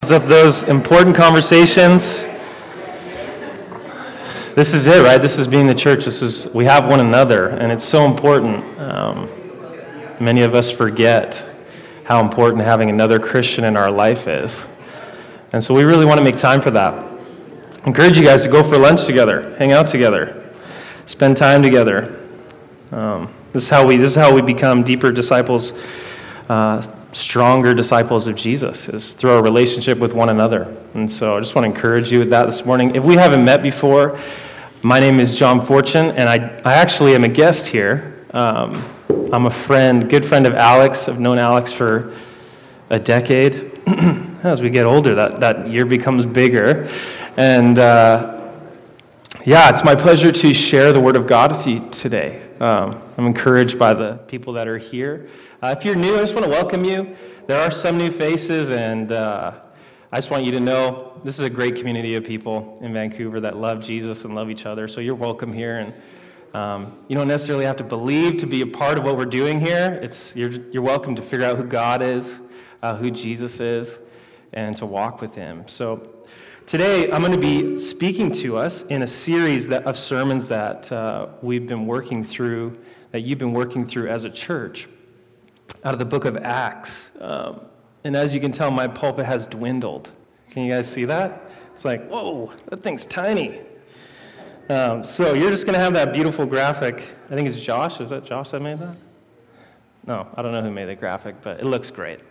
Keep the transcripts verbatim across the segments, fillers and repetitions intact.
opens up those important conversations. This is it, right? This is being the church. This is, we have one another, and it's so important. Um, many of us forget how important having another Christian in our life is. And so we really want to make time for that. I encourage you guys to go for lunch together, hang out together, spend time together. Um, this is how we this is how we become deeper disciples, uh, stronger disciples of Jesus, is through our relationship with one another. And so I just want to encourage you with that this morning. If we haven't met before, my name is John Fortune, and I, I actually am a guest here. Um, I'm a friend, good friend of Alex. I've known Alex for a decade. As we get older, that, that year becomes bigger. And uh, yeah, it's my pleasure to share the Word of God with you today. Um, I'm encouraged by the people that are here. Uh, if you're new, I just want to welcome you. There are some new faces, and uh, I just want you to know this is a great community of people in Vancouver that love Jesus and love each other. So you're welcome here, and um, you don't necessarily have to believe to be a part of what we're doing here. It's you're you're welcome to figure out who God is, uh, who Jesus is, and to walk with Him. So today I'm going to be speaking to us in a series that, of sermons that uh, we've been working through, that you've been working through as a church, out of the book of Acts. Um, and as you can tell, my pulpit has dwindled. Can you guys see that? It's like, whoa, that thing's tiny. Um, so you're just going to have that beautiful graphic. I think it's Josh. Is that Josh that made that? No, I don't know who made the graphic, but it looks great.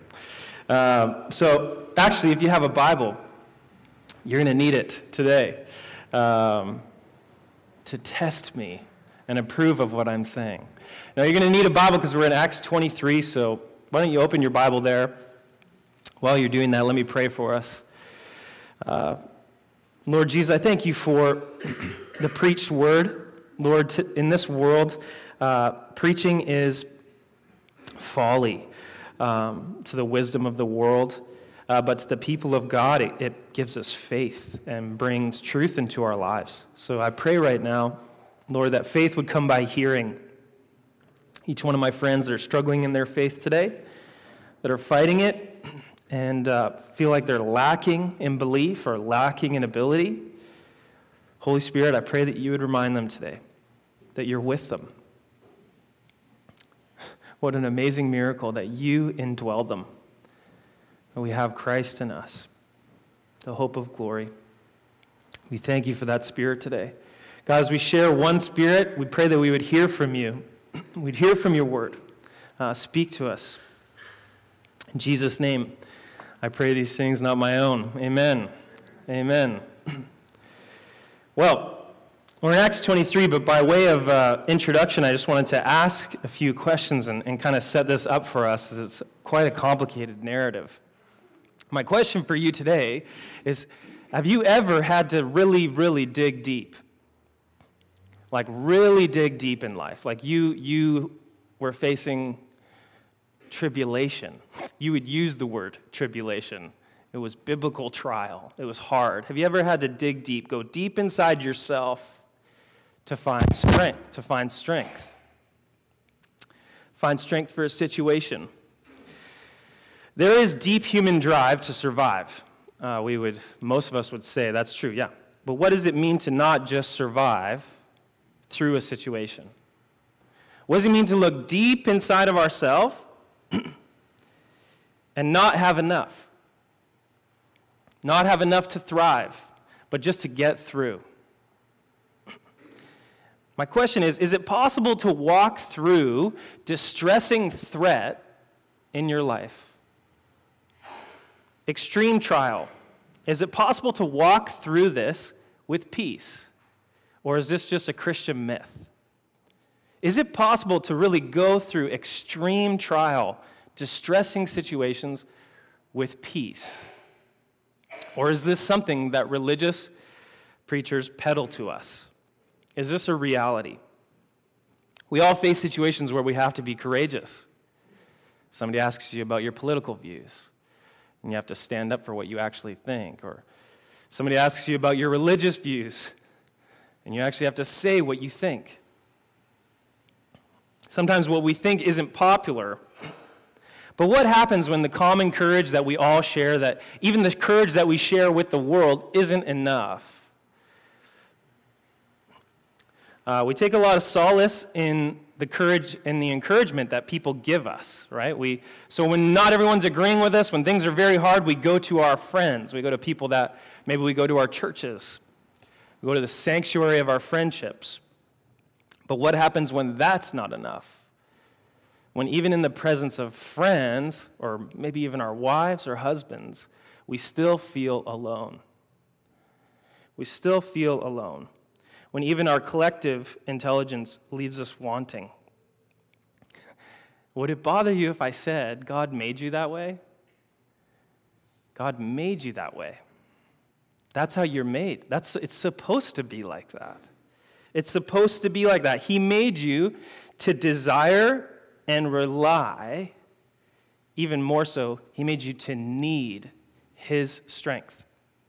Um, so actually, if you have a Bible, you're going to need it today um, to test me and approve of what I'm saying. Now, you're going to need a Bible because we're in Acts twenty-three, so why don't you open your Bible there? While you're doing that, let me pray for us. Uh, Lord Jesus, I thank you for the preached word. Lord, t- in this world, uh, preaching is folly um, to the wisdom of the world. Uh, but to the people of God, it, it gives us faith and brings truth into our lives. So I pray right now, Lord, that faith would come by hearing. Each one of my friends that are struggling in their faith today, that are fighting it, and uh, feel like they're lacking in belief or lacking in ability, Holy Spirit, I pray that you would remind them today that you're with them. What an amazing miracle that you indwell them. We have Christ in us, the hope of glory. We thank you for that Spirit today. God, as we share one Spirit, we pray that we would hear from you. We'd hear from your word. Uh, speak to us. In Jesus' name, I pray these things, not my own. Amen. Amen. Well, we're in Acts twenty-three, but by way of uh, introduction, I just wanted to ask a few questions and, and kind of set this up for us, as it's quite a complicated narrative. My question for you today is, have you ever had to really, really dig deep? Like really dig deep in life? Like you you were facing tribulation. You would use the word tribulation. It was biblical trial. It was hard. Have you ever had to dig deep, go deep inside yourself to find strength, to find strength? Find strength for a situation. There is deep human drive to survive. Uh, we would, most of us would say that's true, yeah. But what does it mean to not just survive through a situation? What does it mean to look deep inside of ourselves and not have enough? Not have enough to thrive, but just to get through. My question is, is it possible to walk through distressing threat in your life? Extreme trial. Is it possible to walk through this with peace? Or is this just a Christian myth? Is it possible to really go through extreme trial, distressing situations with peace? Or is this something that religious preachers peddle to us? Is this a reality? We all face situations where we have to be courageous. Somebody asks you about your political views, and you have to stand up for what you actually think. Or somebody asks you about your religious views, and you actually have to say what you think. Sometimes what we think isn't popular, But what happens when the common courage that we all share, that even the courage that we share with the world, isn't enough? Uh, we take a lot of solace in the courage and the encouragement that people give us, right? We so when not everyone's agreeing with us, when things are very hard, we go to our friends. We go to people that maybe we go to our churches. We go to the sanctuary of our friendships. But what happens when that's not enough? When even in the presence of friends, or maybe even our wives or husbands, we still feel alone. We still feel alone. When even our collective intelligence leaves us wanting. Would it bother you if I said, God made you that way? God made you that way. That's how you're made. That's, it's supposed to be like that. It's supposed to be like that. He made you to desire and rely. Even more so, he made you to need his strength.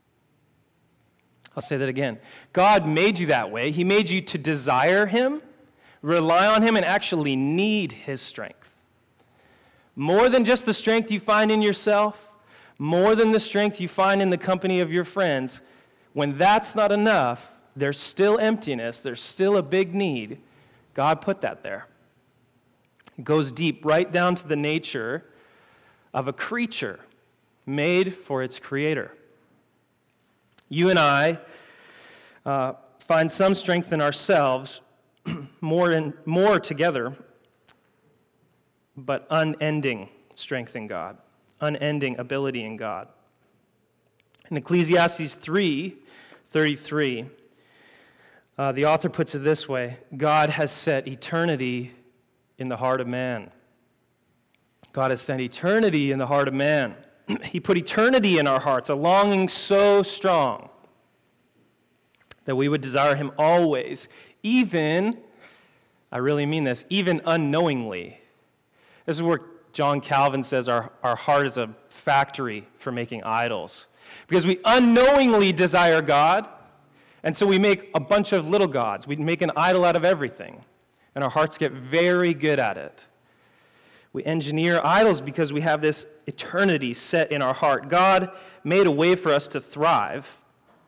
I'll say that again. God made you that way. He made you to desire him, rely on him, and actually need his strength. More than just the strength you find in yourself, more than the strength you find in the company of your friends. When that's not enough, there's still emptiness, there's still a big need. God put that there. It goes deep, right down to the nature of a creature made for its creator. You and I uh, find some strength in ourselves, more in, more together, but unending strength in God, unending ability in God. In Ecclesiastes three thirty-three, uh, the author puts it this way: God has set eternity in the heart of man. God has set eternity in the heart of man. He put eternity in our hearts, a longing so strong that we would desire him always, even, I really mean this, even unknowingly. This is where John Calvin says our, our heart is a factory for making idols. Because we unknowingly desire God, and so we make a bunch of little gods. We make an idol out of everything, and our hearts get very good at it. We engineer idols because we have this eternity set in our heart. God made a way for us to thrive.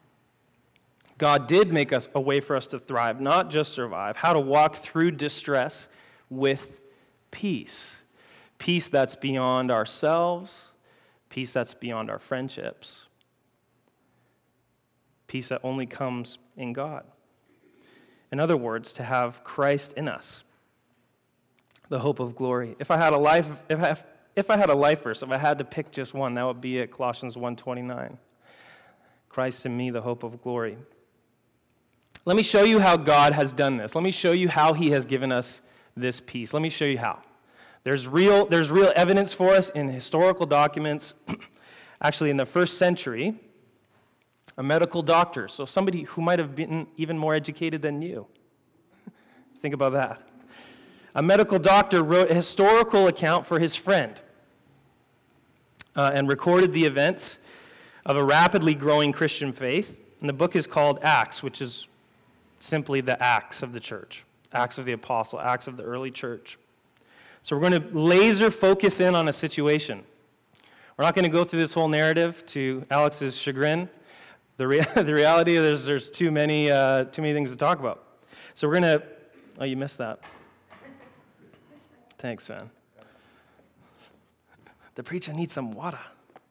God did make us a way for us to thrive, not just survive. How to walk through distress with peace. Peace that's beyond ourselves. Peace that's beyond our friendships. Peace that only comes in God. In other words, to have Christ in us. The hope of glory. If I had a life, if I, if I had a life verse, if I had to pick just one, that would be at Colossians one twenty-nine. Christ in me, the hope of glory. Let me show you how God has done this. Let me show you how he has given us this peace. Let me show you how. There's real, there's real evidence for us in historical documents. Actually, in the first century, a medical doctor, so somebody who might have been even more educated than you. Think about that. A medical doctor wrote a historical account for his friend uh, and recorded the events of a rapidly growing Christian faith. And the book is called Acts, which is simply the Acts of the church, Acts of the Apostle, Acts of the early church. So we're going to laser focus in on a situation. We're not going to go through this whole narrative to Alex's chagrin. The, rea- the reality is there's too many, uh, too many things to talk about. So we're going to, oh, you missed that. Thanks, man. The preacher needs some water.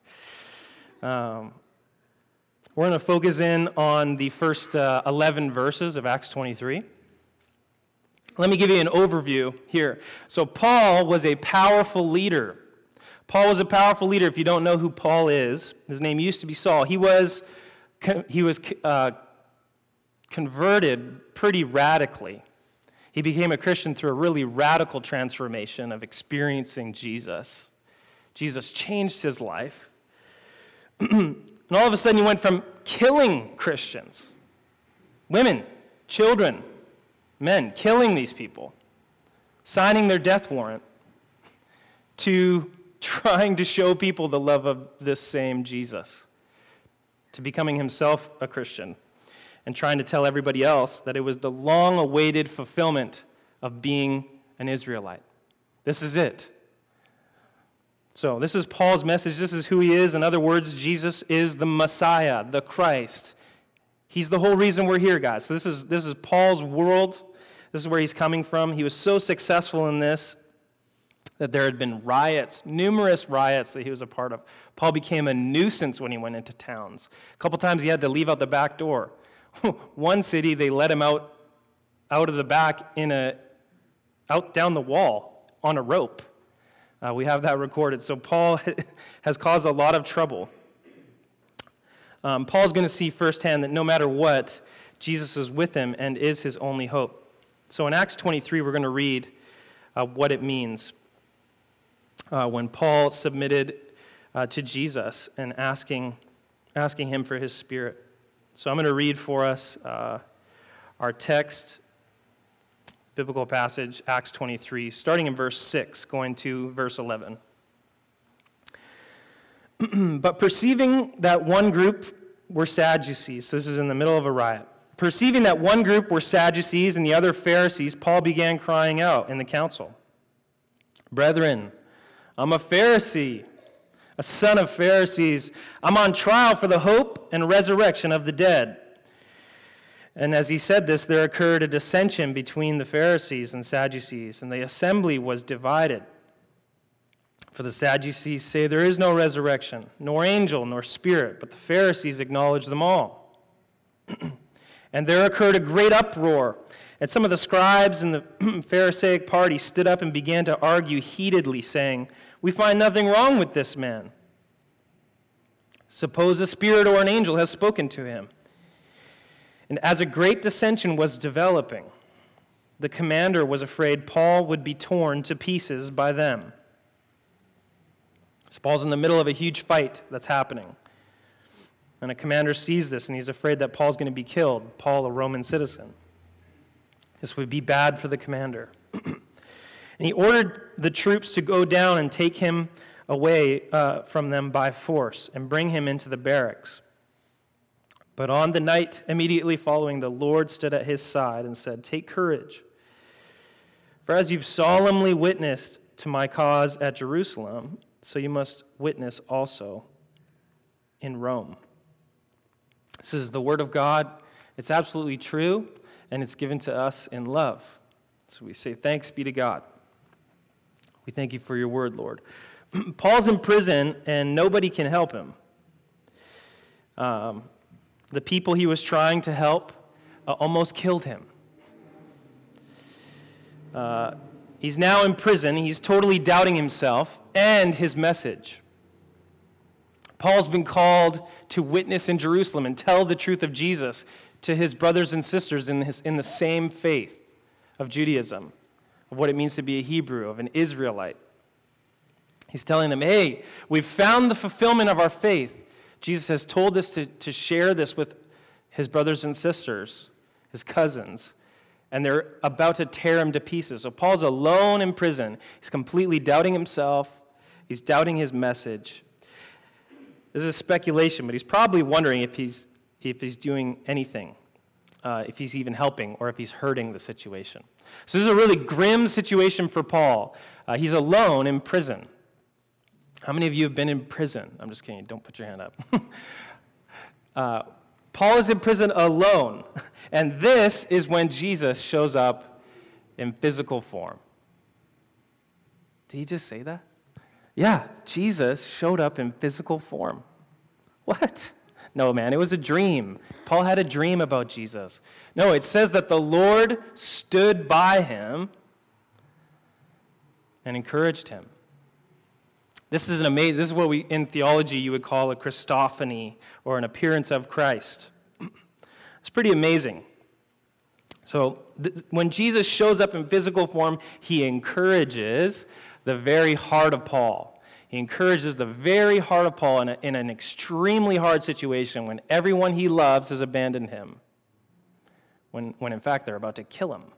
Um, we're going to focus in on the first uh, eleven verses of Acts twenty-three. Let me give you an overview here. So Paul was a powerful leader. Paul was a powerful leader. If you don't know who Paul is, his name used to be Saul. He was, he was uh, converted pretty radically. He became a Christian through a really radical transformation of experiencing Jesus. Jesus changed his life. And all of a sudden he went from killing Christians, women, children, men, killing these people, signing their death warrant, to trying to show people the love of this same Jesus, to becoming himself a Christian, and trying to tell everybody else that it was the long-awaited fulfillment of being an Israelite. This is it. So this is Paul's message. This is who he is. In other words, Jesus is the Messiah, the Christ. He's the whole reason we're here, guys. So this is, this is Paul's world. This is where he's coming from. He was so successful in this that there had been riots, numerous riots that he was a part of. Paul became a nuisance when he went into towns. A couple times he had to leave out the back door. One city, they let him out, out of the back in a, out down the wall on a rope. Uh, we have that recorded. So Paul has caused a lot of trouble. Um, Paul's going to see firsthand that no matter what, Jesus is with him and is his only hope. So in Acts twenty-three, we're going to read uh, what it means uh, when Paul submitted uh, to Jesus and asking, asking him for his Spirit. So I'm going to read for us uh, our text, biblical passage, Acts twenty-three, starting in verse six, going to verse eleven. But perceiving that one group were Sadducees, so this is in the middle of a riot. Perceiving that one group were Sadducees and the other Pharisees, Paul began crying out in the council, "Brethren, I'm a Pharisee, a son of Pharisees. I'm on trial for the hope and resurrection of the dead." And as he said this, there occurred a dissension between the Pharisees and Sadducees, and the assembly was divided. For the Sadducees say there is no resurrection, nor angel, nor spirit, but the Pharisees acknowledge them all. And there occurred a great uproar, and some of the scribes and the Pharisaic party stood up and began to argue heatedly, saying, "We find nothing wrong with this man. Suppose a spirit or an angel has spoken to him." And as a great dissension was developing, the commander was afraid Paul would be torn to pieces by them. So Paul's in the middle of a huge fight that's happening. And a commander sees this, and he's afraid that Paul's going to be killed. Paul, a Roman citizen. This would be bad for the commander. And he ordered the troops to go down and take him away uh, from them by force and bring him into the barracks. But on the night immediately following, the Lord stood at his side and said, "Take courage, for as you've solemnly witnessed to my cause at Jerusalem, so you must witness also in Rome." This is the word of God. It's absolutely true, and it's given to us in love. So we say, thanks be to God. We thank you for your word, Lord. Paul's in prison, and nobody can help him. Um, the people he was trying to help uh, almost killed him. Uh, he's now in prison. He's totally doubting himself and his message. Paul's been called to witness in Jerusalem and tell the truth of Jesus to his brothers and sisters in, his, in the same faith of Judaism, of what it means to be a Hebrew, of an Israelite. He's telling them, hey, we've found the fulfillment of our faith. Jesus has told us to, to share this with his brothers and sisters, his cousins, and they're about to tear him to pieces. So Paul's alone in prison. He's completely doubting himself. He's doubting his message. This is speculation, but he's probably wondering if he's if he's doing anything, uh, if he's even helping, or if he's hurting the situation. So this is a really grim situation for Paul. Uh, he's alone in prison. How many of you have been in prison? I'm just kidding. Don't put your hand up. uh, Paul is in prison alone, and this is when Jesus shows up in physical form. Did he just say that? Yeah, Jesus showed up in physical form. What? No, man, it was a dream. Paul had a dream about Jesus. No, it says that the Lord stood by him and encouraged him. This is an amazing, this is what we, in theology, you would call a Christophany, or an appearance of Christ. It's pretty amazing. So th- when Jesus shows up in physical form, he encourages the very heart of Paul. He encourages the very heart of Paul in, a, in an extremely hard situation when everyone he loves has abandoned him. When, when in fact they're about to kill him.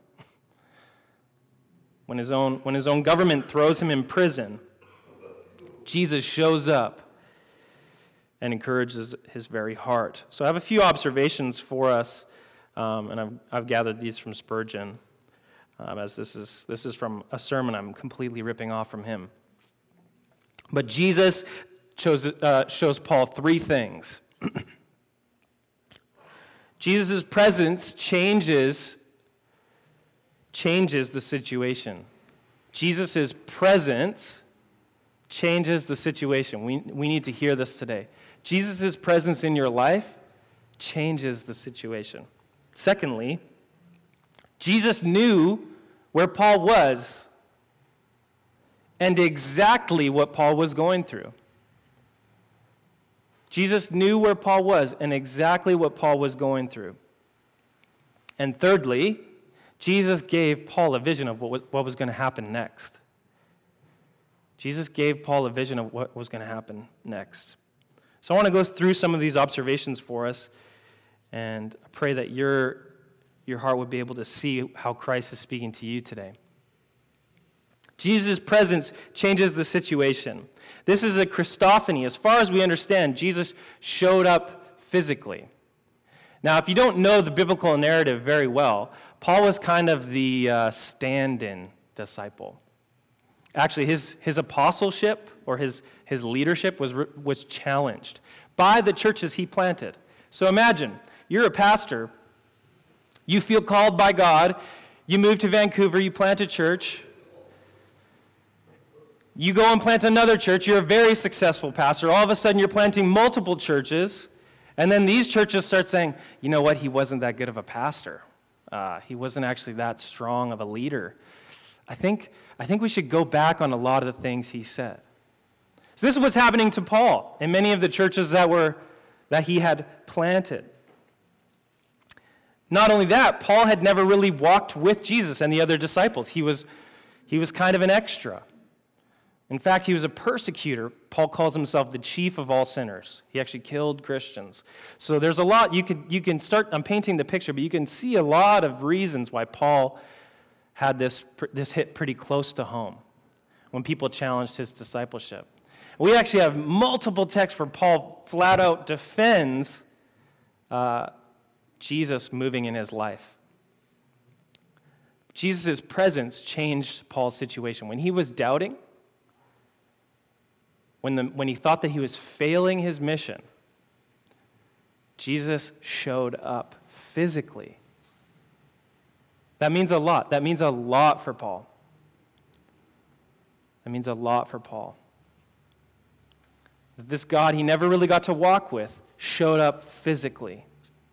When his own, when his own government throws him in prison, Jesus shows up and encourages his very heart. So I have a few observations for us, um, and I've, I've gathered these from Spurgeon, um, as this is, this is from a sermon I'm completely ripping off from him. But Jesus chose, uh, shows Paul three things. Jesus' presence changes, changes the situation. Jesus' presence changes the situation. We, we need to hear this today. Jesus' presence in your life changes the situation. Secondly, Jesus knew where Paul was and exactly what Paul was going through. Jesus knew where Paul was and exactly what Paul was going through. And thirdly, Jesus gave Paul a vision of what was, what was going to happen next. Jesus gave Paul a vision of what was going to happen next. So I want to go through some of these observations for us, and I pray that your, your heart would be able to see how Christ is speaking to you today. Jesus' presence changes the situation. This is a Christophany. As far as we understand, Jesus showed up physically. Now, if you don't know the biblical narrative very well, Paul was kind of the uh, stand-in disciple. Actually, his, his apostleship or his, his leadership was, was challenged by the churches he planted. So imagine, you're a pastor, you feel called by God, you move to Vancouver, you plant a church, you go and plant another church, you're a very successful pastor, all of a sudden you're planting multiple churches, and then these churches start saying, you know what, he wasn't that good of a pastor. Uh, he wasn't actually that strong of a leader. I think, I think we should go back on a lot of the things he said. So this is what's happening to Paul in many of the churches that were that he had planted. Not only that, Paul had never really walked with Jesus and the other disciples. He was, he was kind of an extra. In fact, he was a persecutor. Paul calls himself the chief of all sinners. He actually killed Christians. So there's a lot, you can, you can start, I'm painting the picture, but you can see a lot of reasons why Paul had this, this hit pretty close to home when people challenged his discipleship. We actually have multiple texts where Paul flat out defends uh, Jesus moving in his life. Jesus' presence changed Paul's situation. When he was doubting, when, the, when he thought that he was failing his mission, Jesus showed up physically. That means a lot. That means a lot for Paul. That means a lot for Paul. That this God he never really got to walk with showed up physically.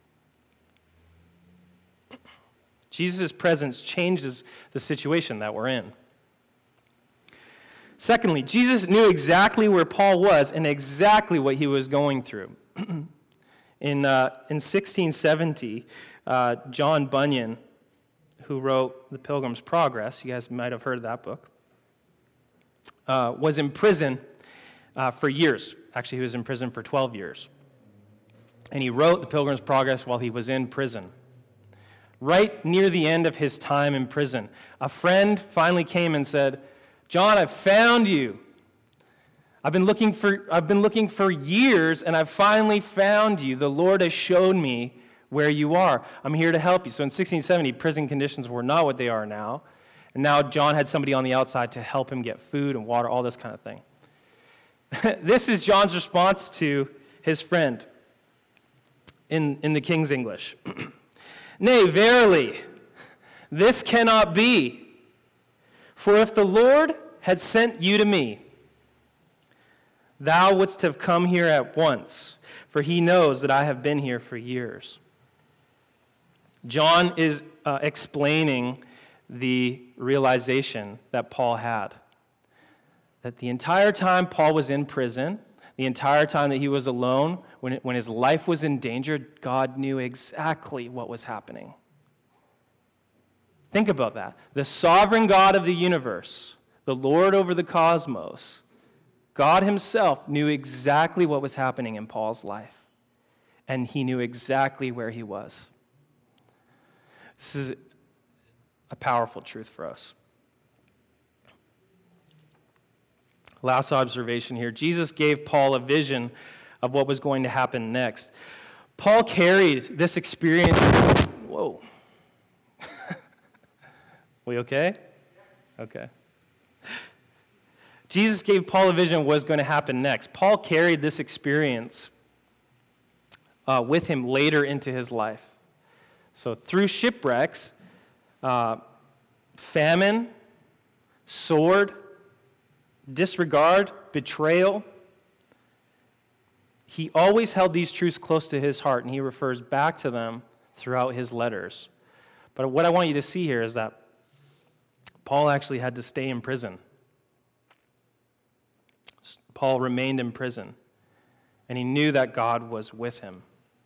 Jesus' presence changes the situation that we're in. Secondly, Jesus knew exactly where Paul was and exactly what he was going through. in, uh, in sixteen seventy, uh, John Bunyan, who wrote The Pilgrim's Progress, you guys might have heard of that book, uh, was in prison uh, for years. Actually, he was in prison for twelve years. And he wrote The Pilgrim's Progress while he was in prison. Right near the end of his time in prison, a friend finally came and said, John, I've found you. I've been looking for I've been looking for years, and I've finally found you. The Lord has shown me where you are. I'm here to help you. So in sixteen seventy, prison conditions were not what they are now. And now John had somebody on the outside to help him get food and water, all this kind of thing. This is John's response to his friend in, in the King's English. Nay, verily, this cannot be. For if the Lord had sent you to me, thou wouldst have come here at once, for he knows that I have been here for years. John is uh, explaining the realization that Paul had. That the entire time Paul was in prison, the entire time that he was alone, when, it, when his life was in danger, God knew exactly what was happening. Think about that. The sovereign God of the universe, the Lord over the cosmos, God himself knew exactly what was happening in Paul's life. And he knew exactly where he was. This is a powerful truth for us. Last observation here. Jesus gave Paul a vision of what was going to happen next. Paul carried this experience. Whoa. We okay? Okay. Jesus gave Paul a vision of what was going to happen next. Paul carried this experience uh, with him later into his life. So through shipwrecks, uh, famine, sword, disregard, betrayal, he always held these truths close to his heart, and he refers back to them throughout his letters. But what I want you to see here is that Paul actually had to stay in prison. Paul remained in prison, and he knew that God was with him.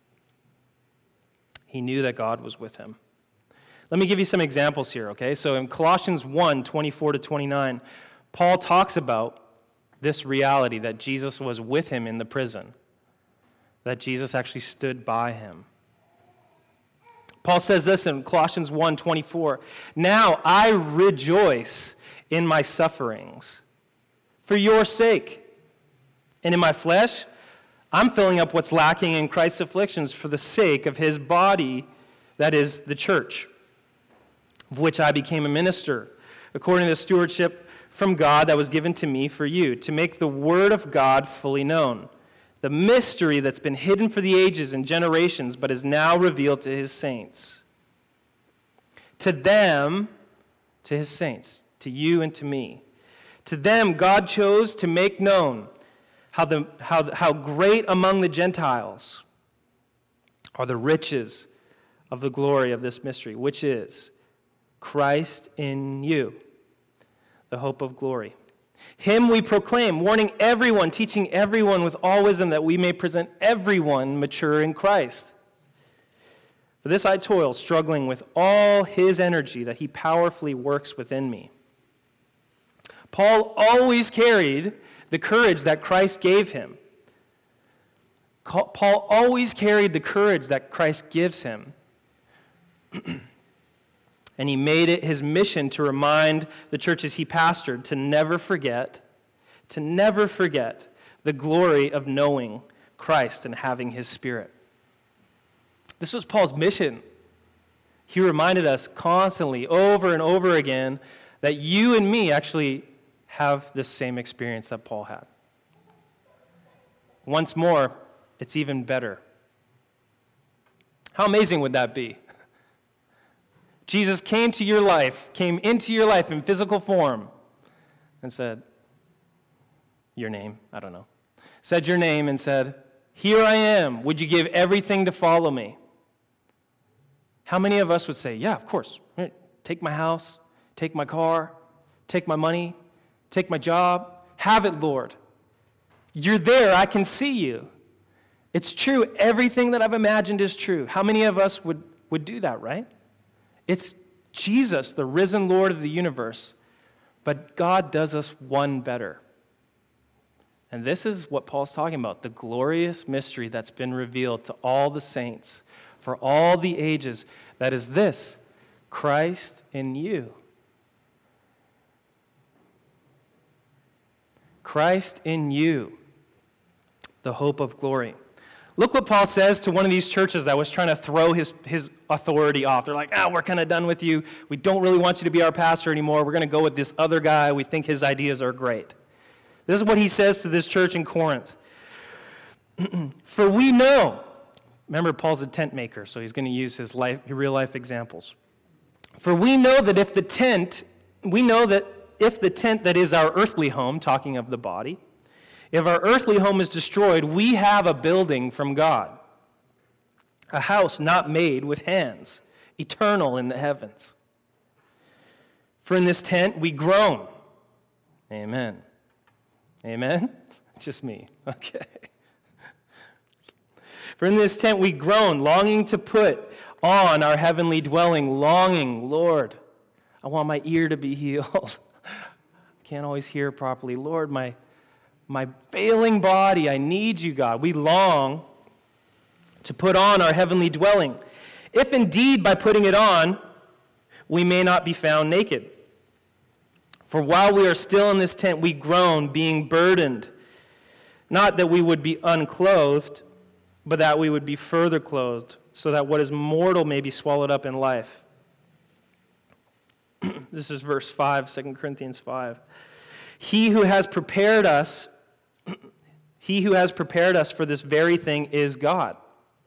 He knew that God was with him. Let me give you some examples here, okay? So in Colossians one, twenty-four to twenty-nine, Paul talks about this reality that Jesus was with him in the prison, that Jesus actually stood by him. Paul says this in Colossians one, twenty-four, "Now I rejoice in my sufferings for your sake. And in my flesh, I'm filling up what's lacking in Christ's afflictions for the sake of his body, that is the church, of which I became a minister, according to the stewardship from God that was given to me for you, to make the word of God fully known, the mystery that's been hidden for the ages and generations, but is now revealed to his saints. To them, to his saints, to you and to me, to them God chose to make known how, the, how, how great among the Gentiles are the riches of the glory of this mystery, which is Christ in you, the hope of glory. Him we proclaim, warning everyone, teaching everyone with all wisdom, that we may present everyone mature in Christ. For this I toil, struggling with all his energy that he powerfully works within me." Paul always carried the courage that Christ gave him. Paul always carried the courage that Christ gives him. And he made it his mission to remind the churches he pastored to never forget, to never forget the glory of knowing Christ and having his Spirit. This was Paul's mission. He reminded us constantly, over and over again, that you and me actually have this same experience that Paul had. Once more, it's even better. How amazing would that be? Jesus came to your life, came into your life in physical form, and said, your name, I don't know, said your name and said, "Here I am. Would you give everything to follow me?" How many of us would say, "Yeah, of course. Take my house, take my car, take my money, take my job. Have it, Lord. You're there. I can see you. It's true. Everything that I've imagined is true." How many of us would, would do that, right? It's Jesus, the risen Lord of the universe. But God does us one better. And this is what Paul's talking about, the glorious mystery that's been revealed to all the saints for all the ages. That is this, Christ in you. Christ in you, the hope of glory. Look what Paul says to one of these churches that was trying to throw his, his authority off. They're like, ah, we're kind of done with you. We don't really want you to be our pastor anymore. We're going to go with this other guy. We think his ideas are great. This is what he says to this church in Corinth. For we know, remember Paul's a tent maker, so he's going to use his life, real life examples. For we know that if the tent, we know that if the tent that is our earthly home, talking of the body, if our earthly home is destroyed, we have a building from God, a house not made with hands, eternal in the heavens. For in this tent we groan. Amen. Amen? Just me. Okay. For in this tent we groan, longing to put on our heavenly dwelling, longing, Lord, I want my ear to be healed. I can't always hear properly. Lord, my My failing body, I need you, God. We long to put on our heavenly dwelling, if indeed by putting it on, we may not be found naked. For while we are still in this tent, we groan, being burdened, not that we would be unclothed, but that we would be further clothed, so that what is mortal may be swallowed up in life. This is verse five, Second Corinthians five. He who has prepared us, he who has prepared us for this very thing is God,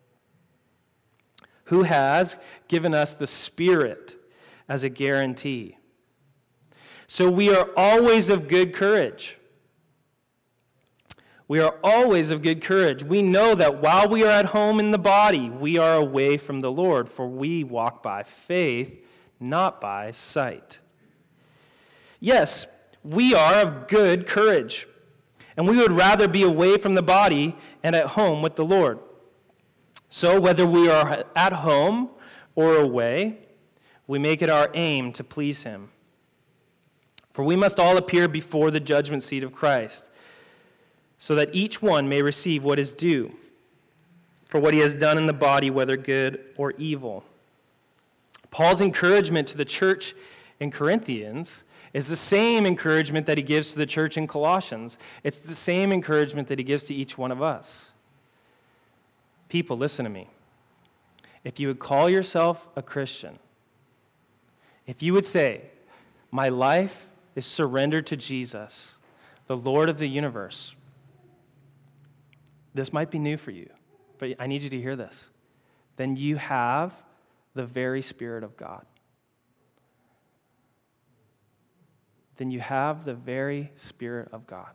who has given us the Spirit as a guarantee. So we are always of good courage. We are always of good courage. We know that while we are at home in the body, we are away from the Lord, for we walk by faith, not by sight. Yes, we are of good courage, and we would rather be away from the body and at home with the Lord. So whether we are at home or away, we make it our aim to please him. For we must all appear before the judgment seat of Christ, so that each one may receive what is due for what he has done in the body, whether good or evil. Paul's encouragement to the church in Corinthians is the same encouragement that he gives to the church in Colossians. It's the same encouragement that he gives to each one of us. People, listen to me. If you would call yourself a Christian, if you would say, my life is surrendered to Jesus, the Lord of the universe, this might be new for you, but I need you to hear this. Then you have the very Spirit of God. Then you have the very Spirit of God.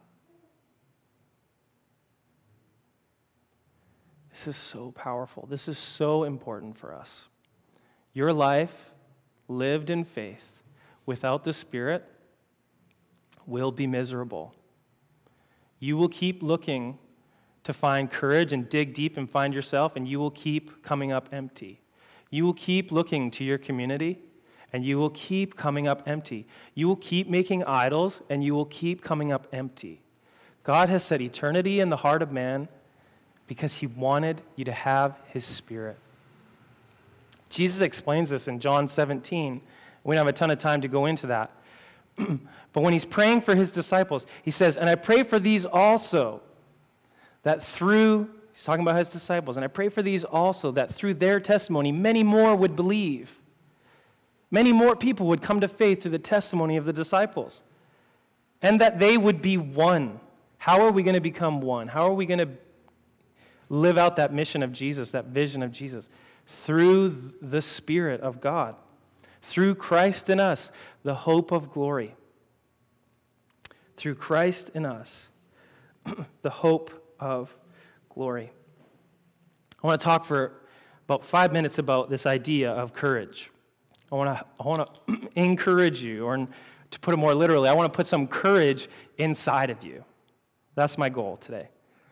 This is so powerful. This is so important for us. Your life lived in faith without the Spirit will be miserable. You will keep looking to find courage and dig deep and find yourself, and you will keep coming up empty. You will keep looking to your community, and you will keep coming up empty. You will keep making idols, and you will keep coming up empty. God has set eternity in the heart of man because he wanted you to have his Spirit. Jesus explains this in John seventeen. We don't have a ton of time to go into that. But when he's praying for his disciples, he says, and I pray for these also, that through, he's talking about his disciples, and I pray for these also, that through their testimony, many more would believe. Many more people would come to faith through the testimony of the disciples. And that they would be one. How are we going to become one? How are we going to live out that mission of Jesus, that vision of Jesus? Through the Spirit of God. Through Christ in us, the hope of glory. Through Christ in us, the hope of glory. I want to talk for about five minutes about this idea of courage. I want to I want to encourage you, or to put it more literally, I want to put some courage inside of you. That's my goal today.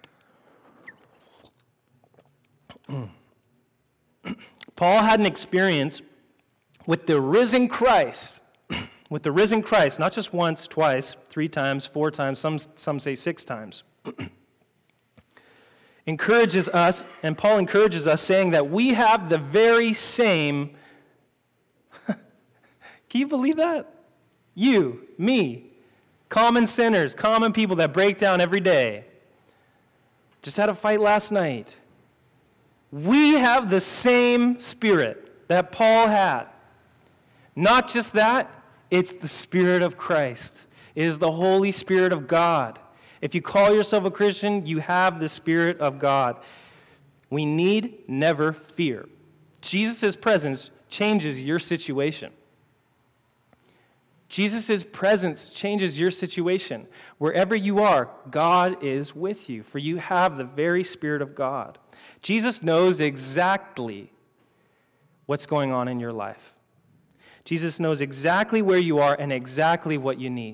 Paul had an experience with the risen Christ, with the risen Christ, not just once, twice, three times, four times, some, some say six times. Encourages us, and Paul encourages us, saying that we have the very same. Can you believe that? You, me, common sinners, common people that break down every day. Just had a fight last night. We have the same Spirit that Paul had. Not just that, it's the Spirit of Christ. It is the Holy Spirit of God. If you call yourself a Christian, you have the Spirit of God. We need never fear. Jesus' presence changes your situation. Jesus' presence changes your situation. Wherever you are, God is with you, for you have the very Spirit of God. Jesus knows exactly what's going on in your life. Jesus knows exactly where you are and exactly what you need.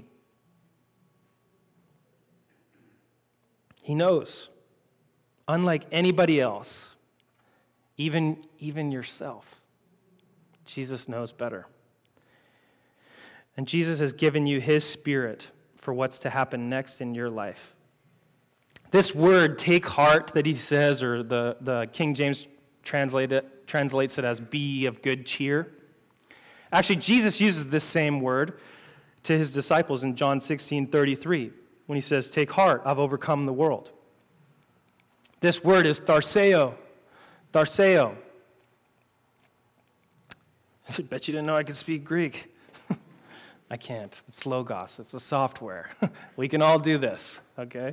He knows, unlike anybody else, even, even yourself. Jesus knows better. And Jesus has given you his Spirit for what's to happen next in your life. This word, take heart, that he says, or the, the King James translate it, translates it as be of good cheer. Actually, Jesus uses this same word to his disciples in John sixteen thirty-three when he says, take heart, I've overcome the world. This word is tharseo. Tharseo. I bet you didn't know I could speak Greek. I can't. It's Logos. It's a software. We can all do this, okay?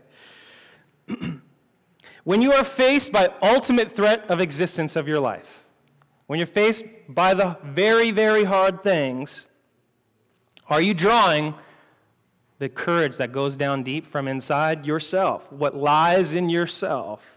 When you are faced by ultimate threat of existence of your life, when you're faced by the very, very hard things, are you drawing the courage that goes down deep from inside yourself, what lies in yourself?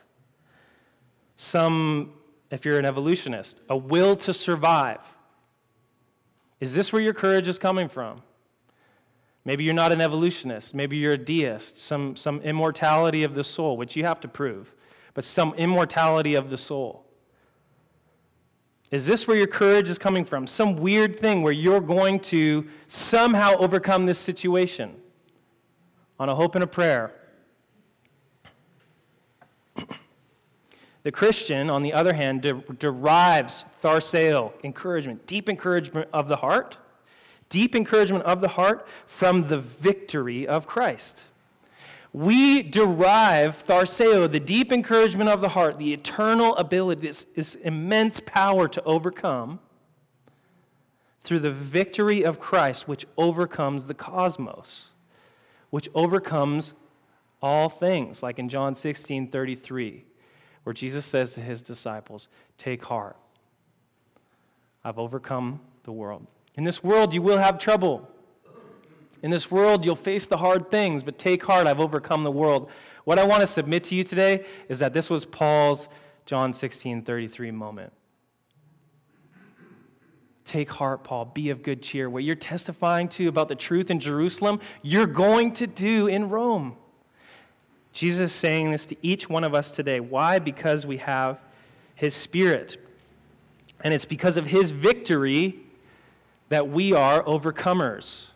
Some, if you're an evolutionist, a will to survive. Is this where your courage is coming from? Maybe you're not an evolutionist. Maybe you're a deist, some, some immortality of the soul, which you have to prove, but some immortality of the soul. Is this where your courage is coming from? Some weird thing where you're going to somehow overcome this situation on a hope and a prayer. The Christian, on the other hand, de- derives tharseo, encouragement, deep encouragement of the heart, deep encouragement of the heart from the victory of Christ. We derive tharseo, the deep encouragement of the heart, the eternal ability, this, this immense power to overcome, through the victory of Christ, which overcomes the cosmos, which overcomes all things, like in John sixteen thirty-three, where Jesus says to his disciples, "Take heart. I've overcome the world. In this world you will have trouble. In this world you'll face the hard things, but take heart, I've overcome the world." What I want to submit to you today is that this was Paul's John sixteen thirty-three moment. Take heart, Paul. Be of good cheer. What you're testifying to about the truth in Jerusalem, you're going to do in Rome. Jesus is saying this to each one of us today. Why? Because we have his Spirit. And it's because of his victory that we are overcomers.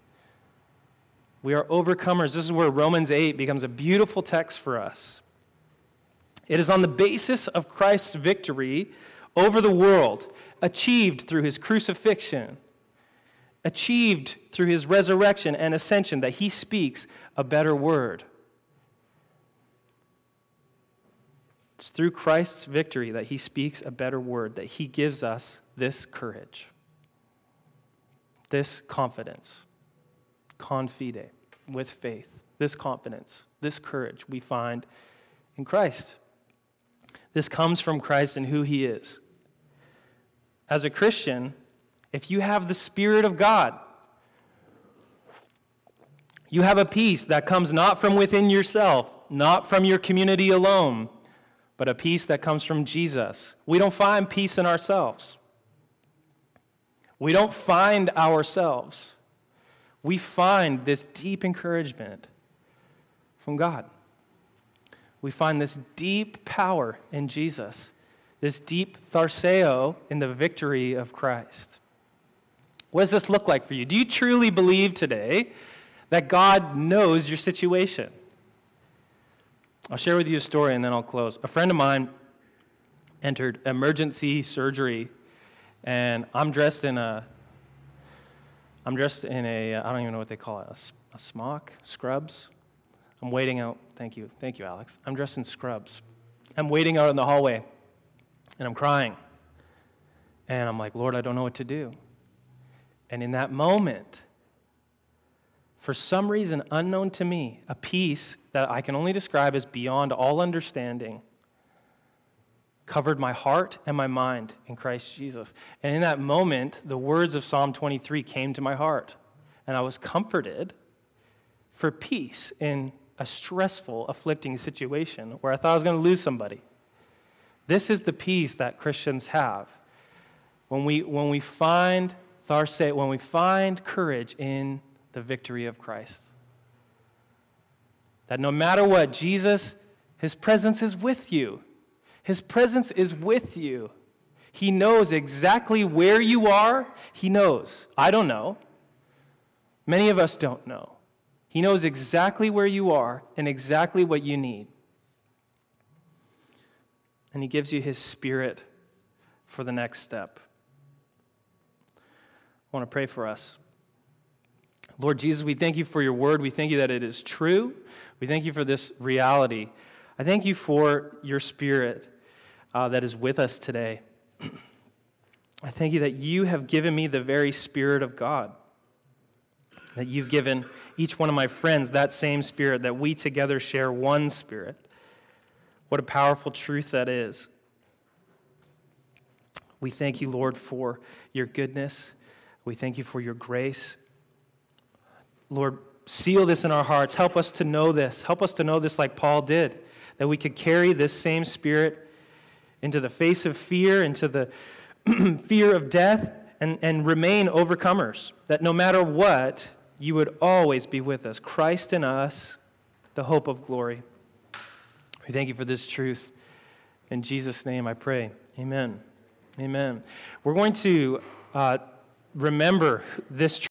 We are overcomers. This is where Romans eight becomes a beautiful text for us. It is on the basis of Christ's victory over the world, achieved through his crucifixion, achieved through his resurrection and ascension, that he speaks a better word. It's through Christ's victory that he speaks a better word, that he gives us this courage, this confidence, confide, with faith, this confidence, this courage we find in Christ. This comes from Christ and who he is. As a Christian, if you have the Spirit of God, you have a peace that comes not from within yourself, not from your community alone, but a peace that comes from Jesus. We don't find peace in ourselves. We don't find ourselves. We find this deep encouragement from God. We find this deep power in Jesus, this deep tharseo in the victory of Christ. What does this look like for you? Do you truly believe today that God knows your situation? I'll share with you a story and then I'll close. A friend of mine entered emergency surgery, and I'm dressed in a, I'm dressed in a, I don't even know what they call it, a, a smock, scrubs. I'm waiting out, thank you, thank you, Alex. I'm dressed in scrubs. I'm waiting out in the hallway, and I'm crying. And I'm like, Lord, I don't know what to do. And in that moment, for some reason unknown to me, a peace that I can only describe as beyond all understanding covered my heart and my mind in Christ Jesus. And in that moment, the words of Psalm twenty-three came to my heart, and I was comforted for peace in a stressful, afflicting situation where I thought I was going to lose somebody. This is the peace that Christians have when we when we find tharseo, when we find courage in the victory of Christ. That no matter what, Jesus, his presence is with you. His presence is with you. He knows exactly where you are. He knows. I don't know. Many of us don't know. He knows exactly where you are and exactly what you need. And he gives you his Spirit for the next step. I want to pray for us. Lord Jesus, we thank you for your word. We thank you that it is true. We thank you for this reality. I thank you for your Spirit uh, that is with us today. I thank you that you have given me the very Spirit of God. that you've given each one of my friends that same Spirit, that we together share one Spirit. What a powerful truth that is. We thank you, Lord, for your goodness. We thank you for your grace. Lord, seal this in our hearts. Help us to know this. Help us to know this like Paul did, that we could carry this same Spirit into the face of fear, into the fear of death, and, and remain overcomers. That no matter what, you would always be with us. Christ in us, the hope of glory. We thank you for this truth. In Jesus' name I pray. Amen. Amen. We're going to uh, remember this